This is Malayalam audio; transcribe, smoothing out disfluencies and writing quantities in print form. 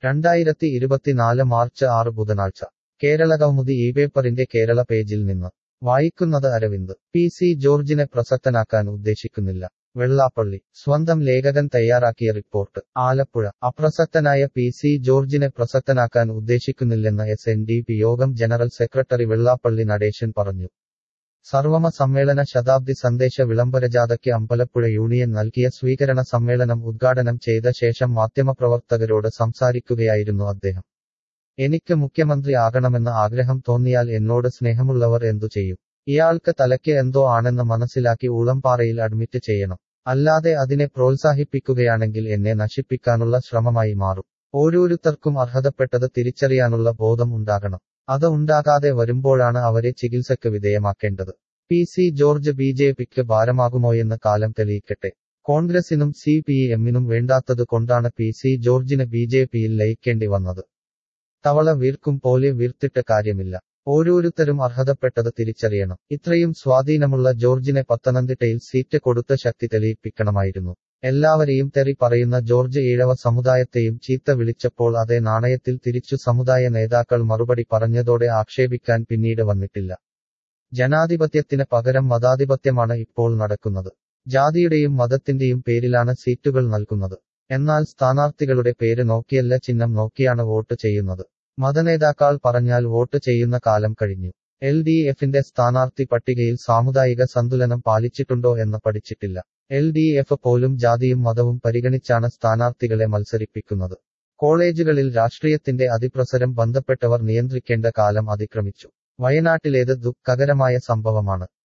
2024 മാർച്ച് 6 ബുധനാഴ്ച കേരളകൗമുദി പേപ്പറിന്റെ കേരള പേജിൽ നിന്ന് വായിക്കുന്നത് അരവിന്ദ്. പി.സി. ജോർജിനെ പ്രസക്തനാക്കാൻ ഉദ്ദേശിക്കുന്നില്ല. വെള്ളാപ്പള്ളി സ്വന്തം ലേഖകൻ തയ്യാറാക്കിയ റിപ്പോർട്ട്. ആലപ്പുഴ അപ്രസക്തനായ പി.സി. ജോർജിനെ പ്രസക്തനാക്കാൻ ഉദ്ദേശിക്കുന്നില്ലെന്ന് എസ്.എൻ.ഡി.പി യോഗം ജനറൽ സെക്രട്ടറി വെള്ളാപ്പള്ളി നടേശൻ പറഞ്ഞു. സർവമ സമ്മേളന ശതാബ്ദി സന്ദേശ വിളംബരജാഥയ്ക്ക് അമ്പലപ്പുഴ യൂണിയൻ നൽകിയ സ്വീകരണ സമ്മേളനം ഉദ്ഘാടനം ചെയ്ത ശേഷം മാധ്യമപ്രവർത്തകരോട് സംസാരിക്കുകയായിരുന്നു അദ്ദേഹം. എനിക്ക് മുഖ്യമന്ത്രി ആകണമെന്ന ആഗ്രഹം തോന്നിയാൽ എന്നോട് സ്നേഹമുള്ളവർ എന്തു ചെയ്യും? ഇയാൾക്ക് തലയ്ക്ക് എന്തോ ആണെന്ന് മനസ്സിലാക്കി ഊളംപാറയിൽ അഡ്മിറ്റ് ചെയ്യണം. അല്ലാതെ അതിനെ പ്രോത്സാഹിപ്പിക്കുകയാണെങ്കിൽ എന്നെ നശിപ്പിക്കാനുള്ള ശ്രമമായി മാറും. ഓരോരുത്തർക്കും അർഹതപ്പെട്ടത് തിരിച്ചറിയാനുള്ള ബോധം ഉണ്ടാകണം. അത് ഉണ്ടാകാതെ വരുമ്പോഴാണ് അവരെ ചികിത്സയ്ക്ക് വിധേയമാക്കേണ്ടത്. പി.സി. ജോർജ് ബി.ജെ.പിക്ക് ഭാരമാകുമോയെന്ന് കാലം തെളിയിക്കട്ടെ. കോൺഗ്രസിനും സി.പി.എമ്മിനും വേണ്ടാത്തത് കൊണ്ടാണ് പി.സി. ജോർജിന് ബി.ജെ.പിയിൽ ലയിക്കേണ്ടി വന്നത്. തവള വീർക്കും പോലെ വീർത്തിട്ട് കാര്യമില്ല. ഓരോരുത്തരും അർഹതപ്പെട്ടത് തിരിച്ചറിയണം. ഇത്രയും സ്വാധീനമുള്ള ജോർജിനെ പത്തനംതിട്ടയിൽ സീറ്റ് കൊടുത്ത് ശക്തി തെളിയിപ്പിക്കണമായിരുന്നു. എല്ലാവരെയും തെറി പറയുന്ന ജോർജ് ഈഴവ സമുദായത്തെയും ചീത്ത വിളിച്ചപ്പോൾ അതേ നാണയത്തിൽ തിരിച്ചു സമുദായ നേതാക്കൾ മറുപടി പറഞ്ഞതോടെ ആക്ഷേപിക്കാൻ പിന്നീട് വന്നിട്ടില്ല. ജനാധിപത്യത്തിന് പകരം മതാധിപത്യമാണ് ഇപ്പോൾ നടക്കുന്നത്. ജാതിയുടെയും മതത്തിന്റെയും പേരിലാണ് സീറ്റുകൾ നൽകുന്നത്. എന്നാൽ സ്ഥാനാർത്ഥികളുടെ പേര് നോക്കിയല്ല ചിഹ്നം നോക്കിയാണ് വോട്ട് ചെയ്യുന്നത്. മതനേതാക്കൾ പറഞ്ഞാൽ വോട്ട് ചെയ്യുന്ന കാലം കഴിഞ്ഞു. എൽ.ഡി.എഫിന്റെ സ്ഥാനാർത്ഥി പട്ടികയിൽ സാമുദായിക സന്തുലനം പാലിച്ചിട്ടുണ്ടോ എന്ന് പഠിച്ചിട്ടില്ല. എൽ.ഡി.എഫ് പോലും ജാതിയും മതവും പരിഗണിച്ചാണ് സ്ഥാനാർത്ഥികളെ മത്സരിപ്പിക്കുന്നത്. കോളേജുകളിൽ രാഷ്ട്രീയത്തിന്റെ അതിപ്രസരം ബന്ധപ്പെട്ടവർ നിയന്ത്രിക്കേണ്ട കാലം അതിക്രമിച്ചു. വയനാട്ടിലേത് ദുഃഖകരമായ സംഭവമാണ്.